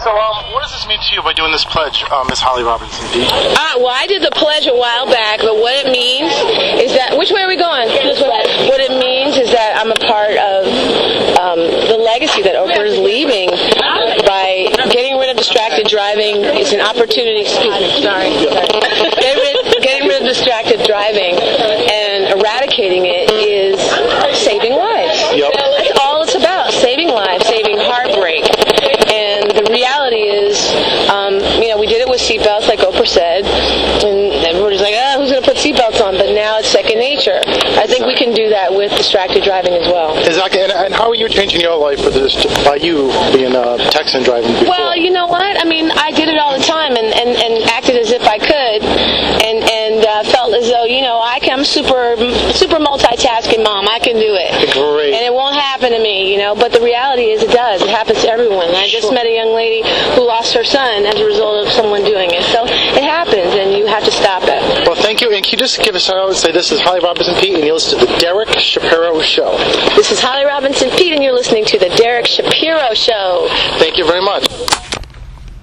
So, what does this mean to you by doing this pledge, Miss Holly Robinson? Well, I did the pledge a while back, but what it means is that... Which way are we going? This way. What it means is that I'm a part of the legacy that Oprah is leaving by getting rid of distracted driving. It's an opportunity... Excuse me, sorry. Getting rid of distracted driving and eradicating it is saving lives. Yep. That's all it's about, saving lives, saving heartbreak. And the reality is, we did it with seatbelts, like Oprah said, and everybody's like, who's going to put seatbelts on? But now it's second nature. I think we can do that with distracted driving as well. Exactly. And how are you changing your life with this, by you being Texan driving before? Well, you know what? I mean, I did it all the time and acted as if I could and felt as though, I'm super multitasking mom. I can do it. Great. And it won't happen to me, But the reality is it does. It happens to everyone. I just met a young lady who lost her son as a result of someone doing it. So it happens, and you have to stop it. Well, thank you. And can you just give us a shout out and say this is Holly Robinson Peete, and you're listening to The Derek Shapiro Show. This is Holly Robinson Peete, and you're listening to The Derek Shapiro Show. Thank you very much.